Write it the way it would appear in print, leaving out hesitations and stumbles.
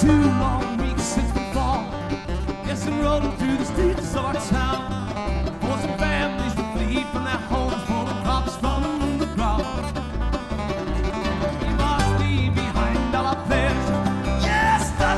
2 long weeks since the fall. Yes, I'm rolling through the streets of our town.